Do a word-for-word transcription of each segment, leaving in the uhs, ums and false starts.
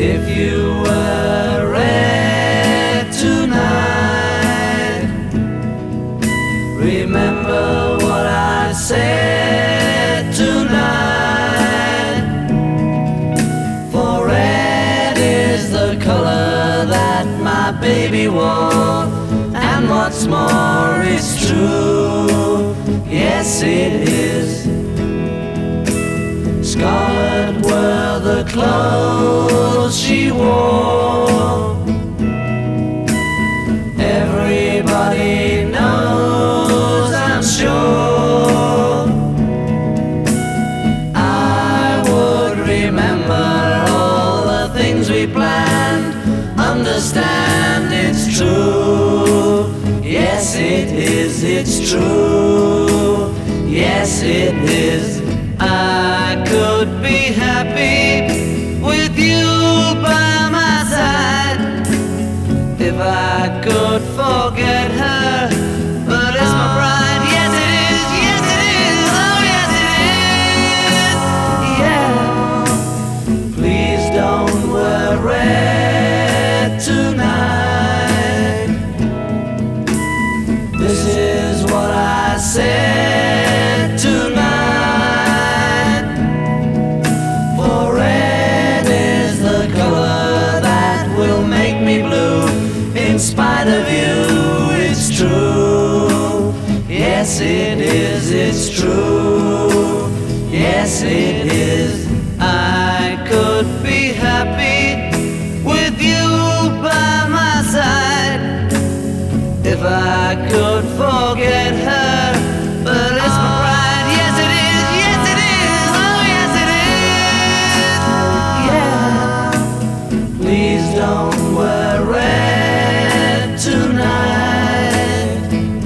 If you were red tonight, remember what I said tonight. For red is the color that my baby wore, and what's more, it's true, yes it is. Scarlet were the clothes she wore. Everybody knows, I'm sure. I would remember all the things we planned. Understand it's true, yes it is, it's true, yes it is. I could be happy with you by my side if I could forget her, but it's my pride. Yes it is, yes it is, oh yes it is, yeah. Please don't wear red tonight. This is what I said tonight. In spite of you, it's true, yes it is, it's true, yes it is. I could be happy with you by my side if I could forget her, but it's my pride. Yes it is, yes it is, oh yes it is, yeah. Please don't wear red tonight.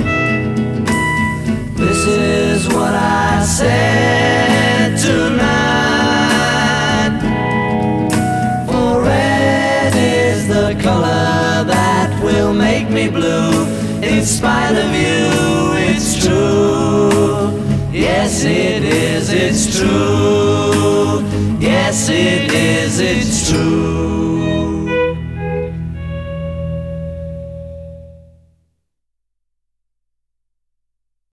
This is what I said tonight. For red is the color that will make me blue. In spite of you, it's true, yes it is, it's true, yes it is, it's true.